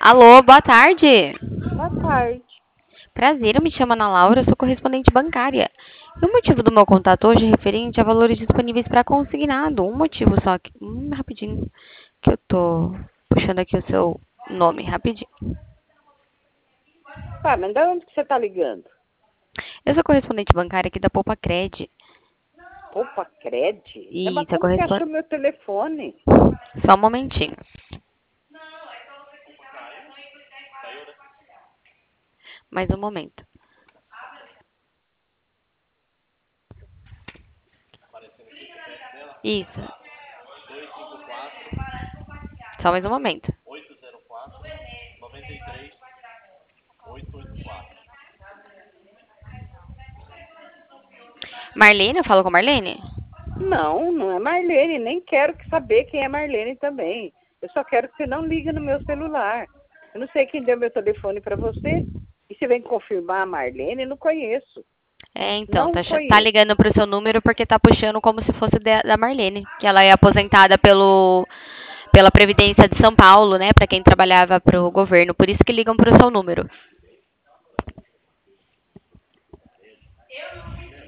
Alô, boa tarde. Boa tarde. Prazer, eu me chamo Ana Laura, sou correspondente bancária. E o motivo do meu contato hoje é referente a valores disponíveis para consignado. Um motivo só que. Rapidinho, que eu tô puxando aqui o seu nome, rapidinho. Tá, mas de onde que você tá ligando? Eu sou correspondente bancária aqui da Poupa Cred. Poupa Cred? Mas Isso, é como que achou meu telefone? Só um momentinho. Mais um momento. Isso. Só mais um momento. Marlene, eu falo com Marlene? Não, não é Marlene. Nem quero saber quem é Marlene também. Eu só quero que você não ligue no meu celular. Eu não sei quem deu meu telefone para você. E você vem confirmar a Marlene? Eu não conheço. Então, Não tá conheço. ligando pro seu número porque tá puxando como se fosse da Marlene, que ela é aposentada pela Previdência de São Paulo, né, pra quem trabalhava pro governo, por isso que ligam pro seu número.